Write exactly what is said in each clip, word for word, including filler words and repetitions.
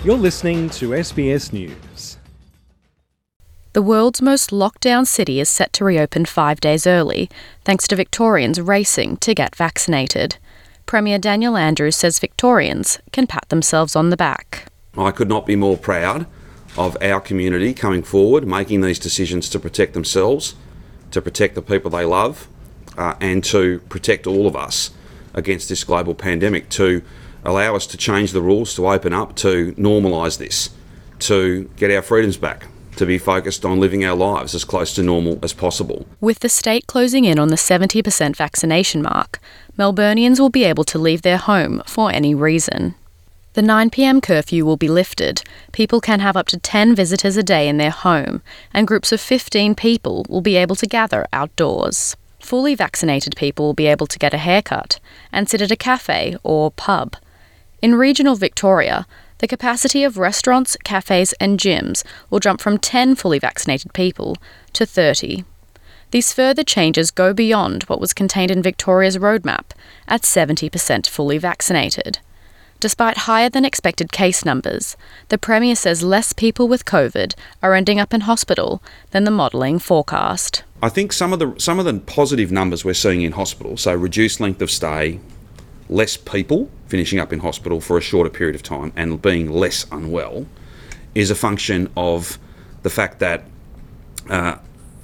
You're listening to S B S News. The world's most locked-down city is set to reopen five days early, thanks to Victorians racing to get vaccinated. Premier Daniel Andrews says Victorians can pat themselves on the back. I could not be more proud of our community coming forward, making these decisions to protect themselves, to protect the people they love, uh, and to protect all of us against this global pandemic, to allow us to change the rules, to open up, to normalise this, to get our freedoms back, to be focused on living our lives as close to normal as possible. With the state closing in on the seventy percent vaccination mark, Melburnians will be able to leave their home for any reason. The nine p m curfew will be lifted. People can have up to ten visitors a day in their home, and groups of fifteen people will be able to gather outdoors. Fully vaccinated people will be able to get a haircut and sit at a cafe or pub. In regional Victoria, the capacity of restaurants, cafes and gyms will jump from ten fully vaccinated people to thirty. These further changes go beyond what was contained in Victoria's roadmap at seventy percent fully vaccinated. Despite higher than expected case numbers, the Premier says less people with COVID are ending up in hospital than the modelling forecast. I think some of the some of the positive numbers we're seeing in hospital, so reduced length of stay, less people finishing up in hospital for a shorter period of time and being less unwell, is a function of the fact that uh,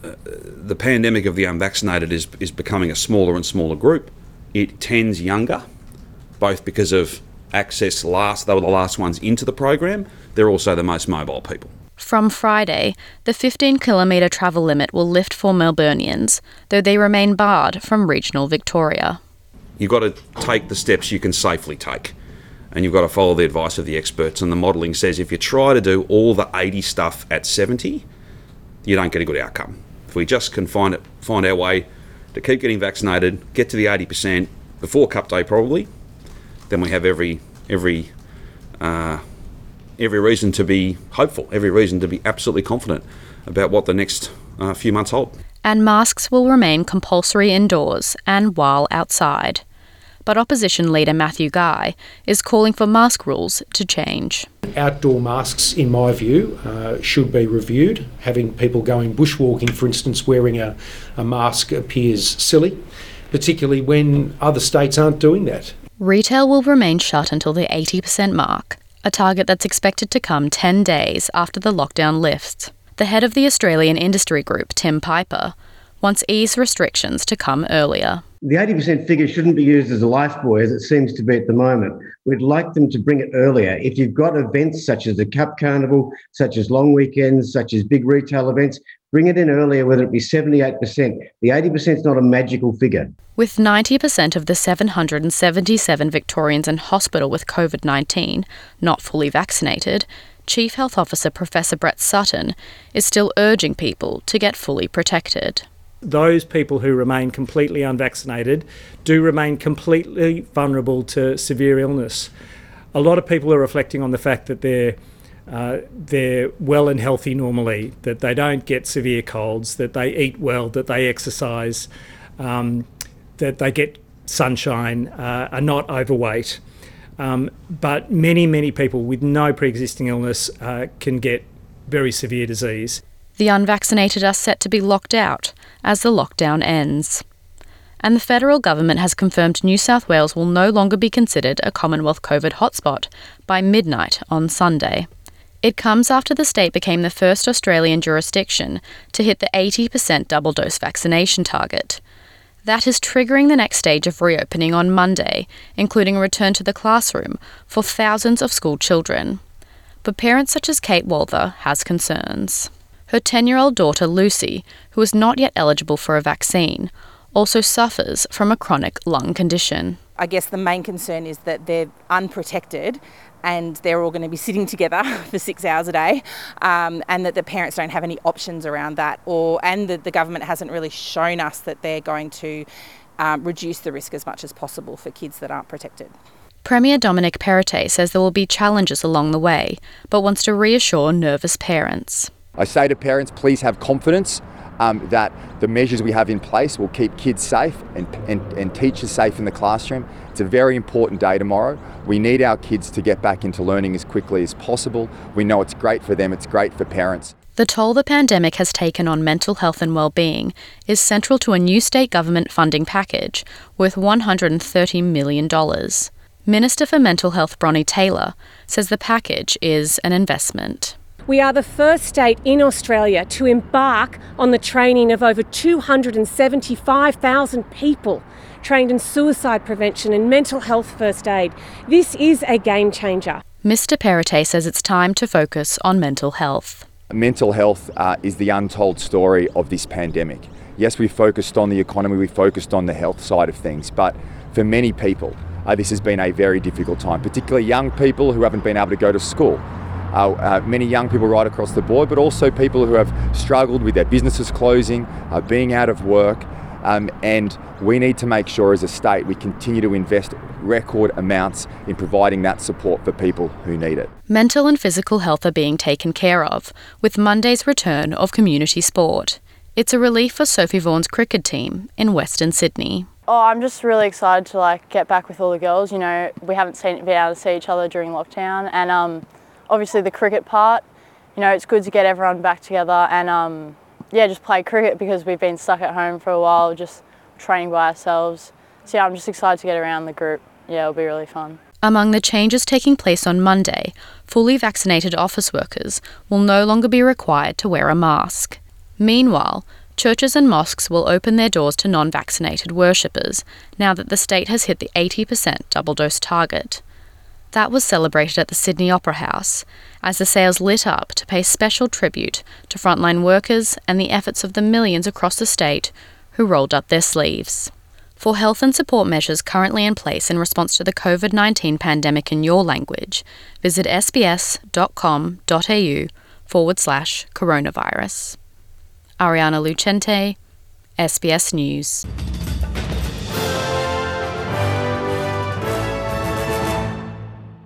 the pandemic of the unvaccinated is, is becoming a smaller and smaller group. It tends younger, both because of access last, they were the last ones into the program. They're also the most mobile people. From Friday, the fifteen kilometre travel limit will lift for Melburnians, though they remain barred from regional Victoria. You've got to take the steps you can safely take, and you've got to follow the advice of the experts. And the modelling says if you try to do all the eighty stuff at seventy, you don't get a good outcome. If we just can find it, find our way to keep getting vaccinated, get to the eighty percent before Cup Day probably, then we have every every uh, every reason to be hopeful, every reason to be absolutely confident about what the next uh, few months hold. And masks will remain compulsory indoors and while outside. But opposition leader Matthew Guy is calling for mask rules to change. Outdoor masks, in my view, uh, should be reviewed. Having people going bushwalking, for instance, wearing a, a mask appears silly, particularly when other states aren't doing that. Retail will remain shut until the eighty percent mark, a target that's expected to come ten days after the lockdown lifts. The head of the Australian Industry Group, Tim Piper, wants ease restrictions to come earlier. The eighty percent figure shouldn't be used as a lifebuoy as it seems to be at the moment. We'd like them to bring it earlier. If you've got events such as the Cup Carnival, such as long weekends, such as big retail events, bring it in earlier, whether it be seventy-eight percent. The eighty percent is not a magical figure. With ninety percent of the seven hundred seventy-seven Victorians in hospital with COVID nineteen not fully vaccinated, Chief Health Officer Professor Brett Sutton is still urging people to get fully protected. Those people who remain completely unvaccinated do remain completely vulnerable to severe illness. A lot of people are reflecting on the fact that they're uh, they're well and healthy normally, that they don't get severe colds, that they eat well, that they exercise, um, that they get sunshine, uh, are not overweight. Um, but many, many people with no pre-existing illness uh, can get very severe disease. The unvaccinated are set to be locked out as the lockdown ends. And the federal government has confirmed New South Wales will no longer be considered a Commonwealth COVID hotspot by midnight on Sunday. It comes after the state became the first Australian jurisdiction to hit the eighty percent double-dose vaccination target. That is triggering the next stage of reopening on Monday, including a return to the classroom for thousands of school children. But parents such as Kate Walther has concerns. Her ten-year-old daughter Lucy, who is not yet eligible for a vaccine, also suffers from a chronic lung condition. I guess the main concern is that they're unprotected and they're all going to be sitting together for six hours a day, um, and that the parents don't have any options around that, or and that the government hasn't really shown us that they're going to um, reduce the risk as much as possible for kids that aren't protected. Premier Dominic Perrottet says there will be challenges along the way, but wants to reassure nervous parents. I say to parents, please have confidence. um, that the measures we have in place will keep kids safe and, and, and teachers safe in the classroom. It's a very important day tomorrow. We need our kids to get back into learning as quickly as possible. We know it's great for them, it's great for parents. The toll the pandemic has taken on mental health and well-being is central to a new state government funding package worth one hundred thirty million dollars. Minister for Mental Health Bronnie Taylor says the package is an investment. We are the first state in Australia to embark on the training of over two hundred seventy-five thousand people trained in suicide prevention and mental health first aid. This is a game changer. Mister Perrottet says it's time to focus on mental health. Mental health uh, is the untold story of this pandemic. Yes, we focused on the economy, we focused on the health side of things, but for many people, uh, this has been a very difficult time, particularly young people who haven't been able to go to school. Uh, uh, many young people right across the board, but also people who have struggled with their businesses closing, uh, being out of work, um, and we need to make sure as a state we continue to invest record amounts in providing that support for people who need it. Mental and physical health are being taken care of, with Monday's return of community sport. It's a relief for Sophie Vaughan's cricket team in Western Sydney. Oh, I'm just really excited to like get back with all the girls. You know, we haven't seen, been able to see each other during lockdown, and um, obviously the cricket part, you know, it's good to get everyone back together and um, yeah, just play cricket because we've been stuck at home for a while, just training by ourselves. So yeah, I'm just excited to get around the group. Yeah, it'll be really fun. Among the changes taking place on Monday, fully vaccinated office workers will no longer be required to wear a mask. Meanwhile, churches and mosques will open their doors to non-vaccinated worshippers now that the state has hit the eighty percent double-dose target. That was celebrated at the Sydney Opera House, as the sails lit up to pay special tribute to frontline workers and the efforts of the millions across the state who rolled up their sleeves. For health and support measures currently in place in response to the covid nineteen pandemic in your language, visit sbs.com.au forward slash coronavirus. Ariana Lucente, S B S News.